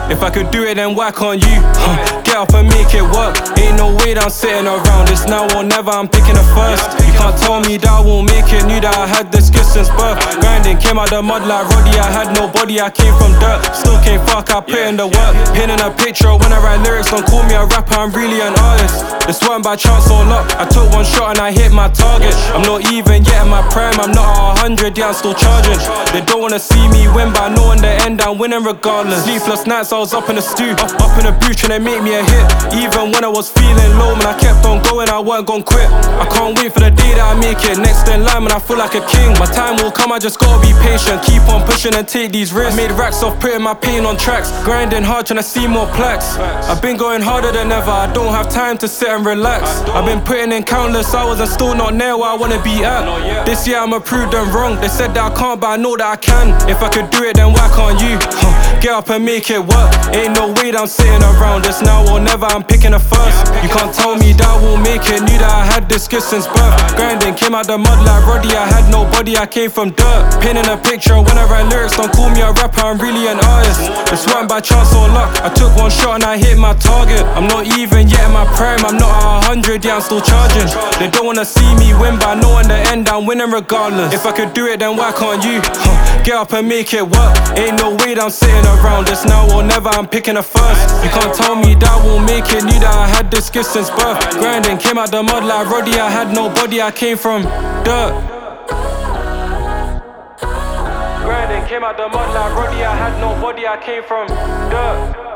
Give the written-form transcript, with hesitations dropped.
If I could do it, then why can't you? Get up and make it work. Ain't no way that I'm sitting around. It's now or never, I'm picking the first. You can't tell me that I won't make it. Knew that I had this skill since birth. Grinding, came out the mud like Roddy. I had no body, I came from dirt. Still can't fuck, I put in the work. Pinning a picture when I write lyrics. Don't call me a rapper, I'm really an artist. This weren't by chance or luck. I took one shot and I hit my target. I'm not even yet in my prime, I'm not at 100, yeah, I'm still charging. They don't wanna see me win, but I know in the end I'm winning regardless. Sleepless nights, I was up in the stew, up in the booth trying to make me a hit. Even when I was feeling low, man, I kept on going, I weren't gon' quit. I can't wait for the day that I make it. Next in line, man, I feel like a king. My time will come, I just gotta be patient. Keep on pushing and take these risks. Made racks off putting my pain on tracks. Grinding hard, trying to see more plaques. I've been going harder than ever, I don't have time to sit and relax. I've been putting in countless hours and still not near where I wanna be at. This year I'ma prove them wrong. They said that I can't, but I know that I can. If I could do it, then why can't you? Get up and make it work. Ain't no way that I'm sitting around. It's now or never, I'm picking the first. You can't tell me that I won't make it. Knew that I had this skill since birth. Grinding, came out the mud like Roddy. I had no body, I came from dirt. Pinning a picture when I write lyrics. Don't call me a rapper, I'm really an artist. This weren't by chance or luck. I took one shot and I hit my target. I'm not even yet in my prime, I'm not at 100, yeah, I'm still charging. They don't wanna see me win, but I know in the end I'm winning regardless. If I could do it, then why can't you? Get up and make it work. Ain't no way that I'm sitting around. It's now or never, I'm picking the first. You can't tell me that I won't make it. Knew that I had this skill since birth. Grinding, came out the mud like Roddy. I had no body, I came from dirt. Grinding, came out the mud like Roddy. I had no body, I came from dirt.